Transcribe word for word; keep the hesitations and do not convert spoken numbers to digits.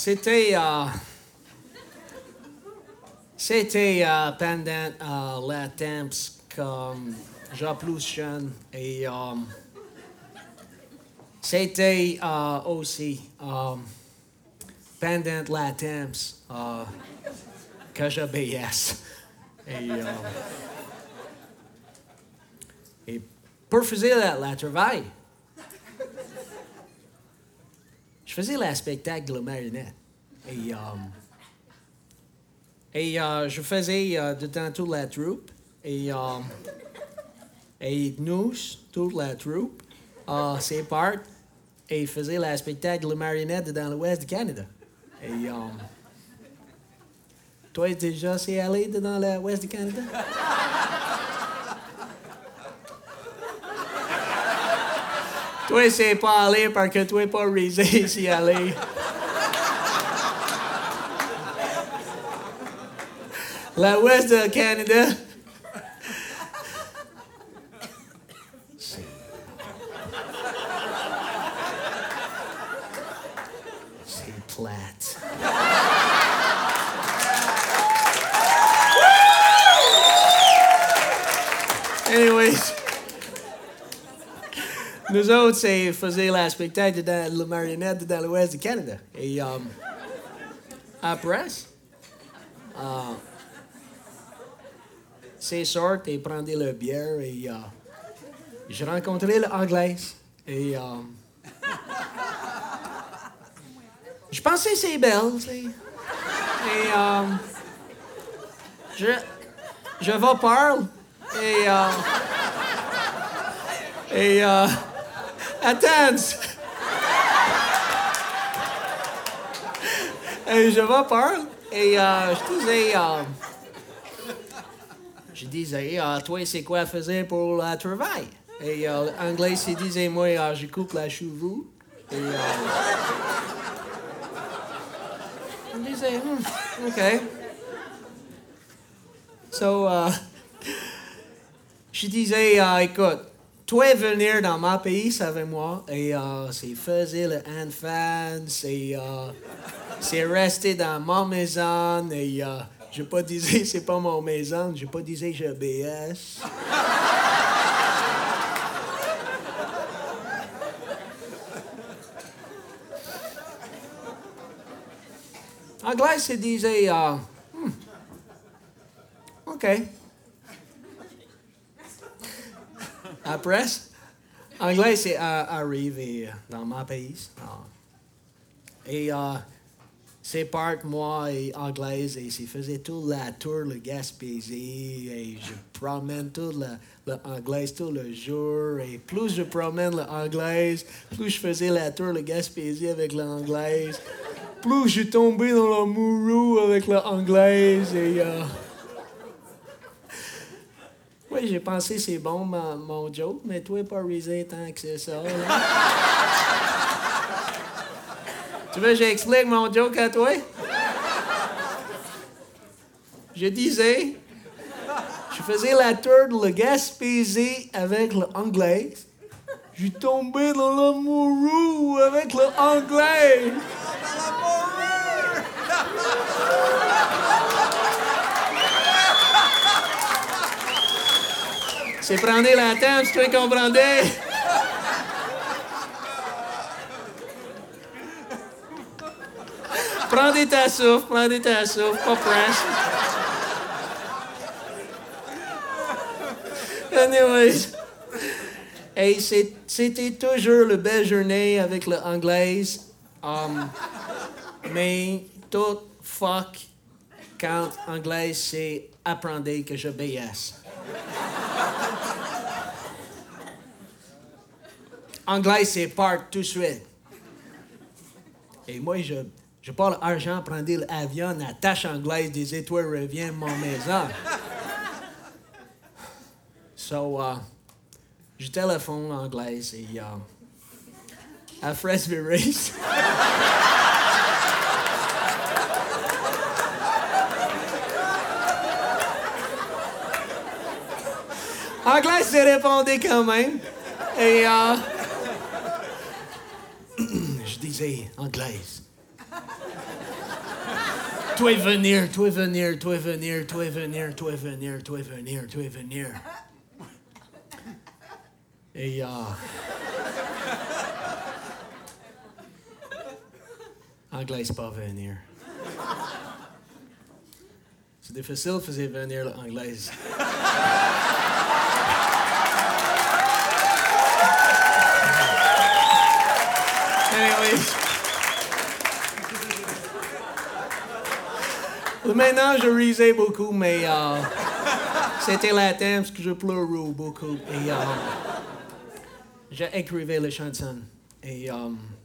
C'était... euh, c'était euh, pendant euh, la temps comme j'ai plus jeune et euh, c'était euh, aussi euh, pendant la temps euh, que j'ai B S. Et, euh, et pour faire le travail, je faisais le spectacle de la marionnette. Et, euh, et euh, je faisais euh, dedans toute la troupe. Et, euh, et nous, toute la troupe, euh, c'est part. Et faisait le spectacle de la marionnette dans l'ouest du Canada. Et euh, toi, déjà, c'est allé dans l'ouest du Canada? Toi, c'est pas allé parce que toi, pas risé ici aller. L'ouest du Canada. C'est... c'est plate. Anyways. Nous autres, c'est faisait le spectacle dans la marionnette dans l'ouest du Canada. Et um, après, uh, c'est sorti et prenait le bière et uh, j'ai rencontré l'anglaise. Et um, je pensais que c'est belle. T'sais. Et um, je, je vais parler. Et, uh, et uh, attends. Et je vais parler. Et uh, je disais, uh, je disais, uh, toi, c'est quoi faisais pour le travail? Et uh, l'anglais, il disait, moi, uh, je coupe la cheveux. Et uh, je disais, hmm, OK. So, uh, je disais, uh, écoute, toi, venir dans ma pays avec moi, et uh, c'est faisait le enfant, c'est, uh, c'est rester dans ma maison, et uh, je pas disais, c'est pas mon maison, je pas disais, j'ai B S. Anglais, se disait, uh, hmm, OK. Après, anglais, c'est uh, arrivé dans mon pays. Uh, et uh, c'est part moi et anglaise et c'est faisait tout la tour le Gaspésie et je promène tout le, le anglais tout le jour et plus je promène l'anglaise, plus je faisais la tour le Gaspésie avec l'anglaise, plus je tombais dans l'amoureux avec l'anglaise et uh, oui, j'ai pensé c'est bon mon, mon joke, mais toi pas risé tant que c'est ça. Là. Tu veux que j'explique mon joke à toi? Je disais, je faisais la tour de la Gaspésie avec l'anglais. Je tombais dans l'amoureux avec l'anglais. C'est prendre la table, si tu comprendais. Prends ta souffle, prends ta souffle, pas presse. Anyways. Et c'est, c'était toujours le belle journée avec l'anglaise. Um, mais tout fuck quand anglais c'est apprendre que je B S. Anglais, c'est part tout de suite. Et moi, je, je parle argent, prendre l'avion, la tâche anglaise des étoiles revient à mon maison. So, uh, je téléphone anglaise et uh, à Fresbury. Anglais, c'est répondé quand même. Et uh, je disais, anglaise, Toi venir, toi venir, toi venir, toi venir, toi venir, toi venir, toi venir. Et... Euh... Anglais, c'est pas venir. C'est difficile de faire venir l'anglais. Anyways. Maintenant, je risais beaucoup, mais euh, c'était latin parce que je pleurais beaucoup. Et euh, j'ai écrivé les chansons. Et... Euh,